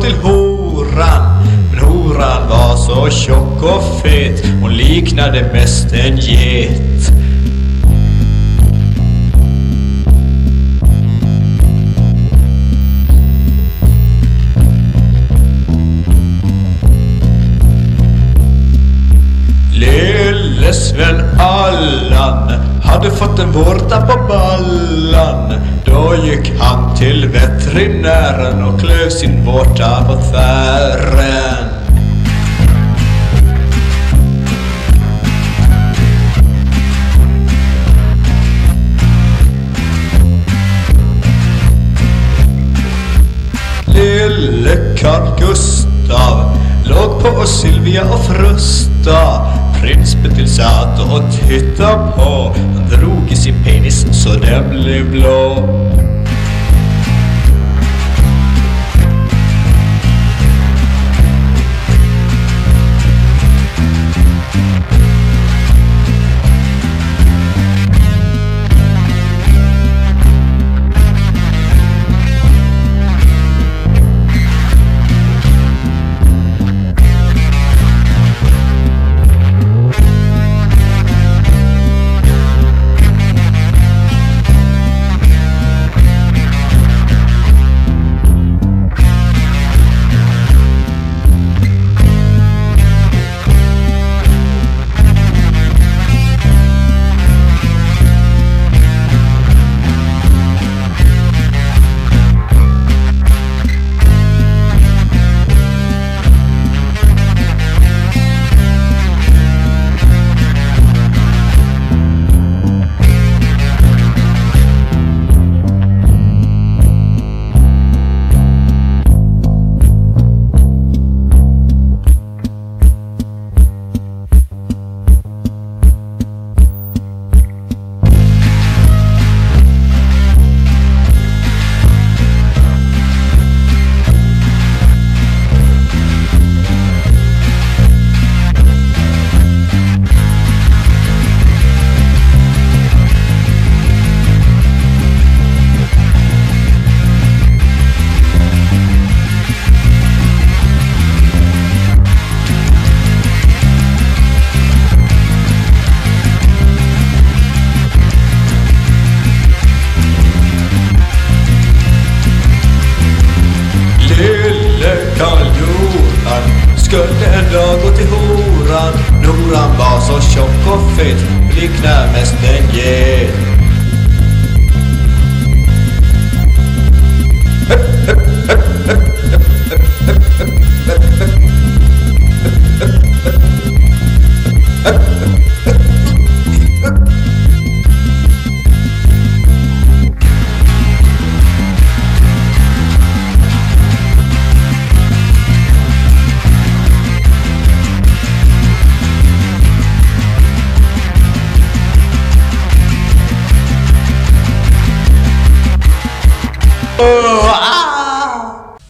till horan. Men horan var så tjock och fet, hon liknade mest en get. Lille Sven Allan hade fått en vårta på ballan. Då gick han till veterinären och klöv sin vårta på tvären. Lille Carl Gustav låg på Sylvia och frusta. Prins Bertil satt och tittade på. Han drog i sin penis så den blev blå. Skulle en dag gå till horan. Noran var så tjock och fet, liknar mest en get. Hup, hup, hup, hup, hup, hup, hup, hup, hup, hup, hup.